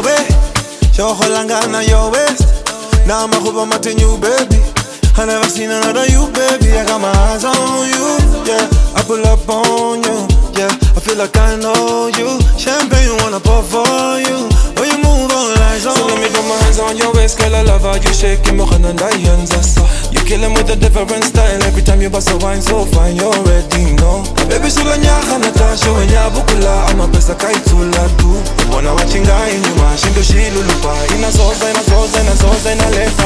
my way. Show Holangana your waist. Now I'm a hope I'm at you, baby. I never seen another you, baby. I got my eyes on you, yeah. I pull up on you, yeah. I feel like I know you. Champagne wanna pour for you. When you move on, eyes on. So let me put my hands on your waist, girl. I love how you shake it, more than diamonds. You kill 'em with a different style. Every time you bust a wine, so fine, you already know. Baby, sula nyaka Natasha, when ya bukula, I'm a best kaitula too. Wanna watching guy in you, shindo shilulupa. Ina zoza, ina lefa.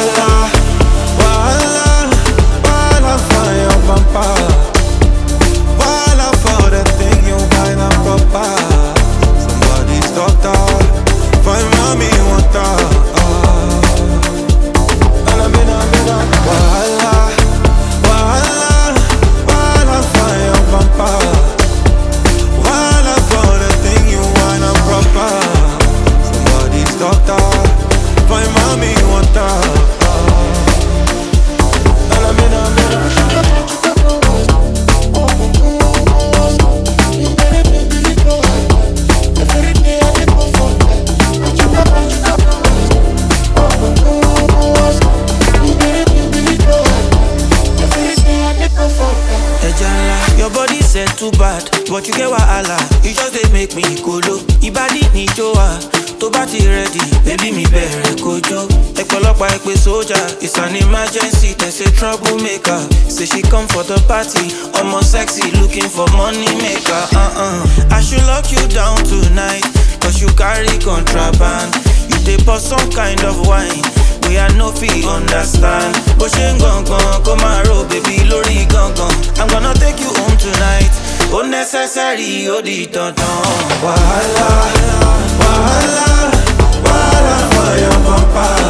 Wala fire bumper. Wala for the thing you buy na proper. Somebody stop that. Find mommy want that. Wala fire bumper. Wala for the thing you buy na proper. Somebody stop that. Find mommy want that. Your body said too bad, but you get wahala. You just dey make me kolo. Ibadi ni joa, to bati ready, baby mi bere kojo. Ekolopa ekpe soldier, it's an emergency. They say troublemaker. Say she come for the party, almost sexy, looking for money maker. I should lock you down tonight, cause you carry contraband. You dey pour some kind of wine. We are no fee understand. But she gon' come and roll, baby, lori gon'. I'm gonna take you home tonight. Unnecessary, odi don. Wala for your bumper.